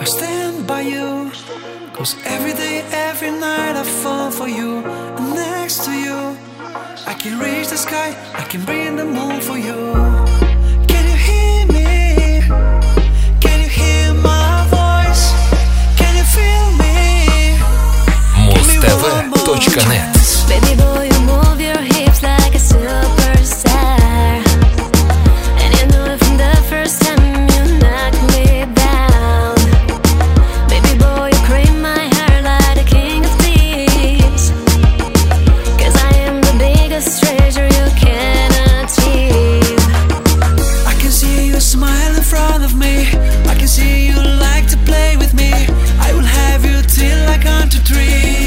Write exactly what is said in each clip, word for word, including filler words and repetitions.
I stand by you, 'cause every day, every night I fall for you. And next to you, I can reach the sky, I can bring the moon for you. Can you hear me? Can you hear my voice? Can you feel me? муз тэ вэ точка нет. Baby boy, you move your hips like a superstar. And you know it from the first time you knock me down. Baby boy, you cream my heart like a king of thieves. 'Cause I am the biggest treasure you can achieve. I can see you smile in front of me. I can see you like to play with me. I will have you till I count to three.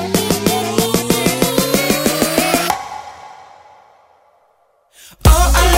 Oh, I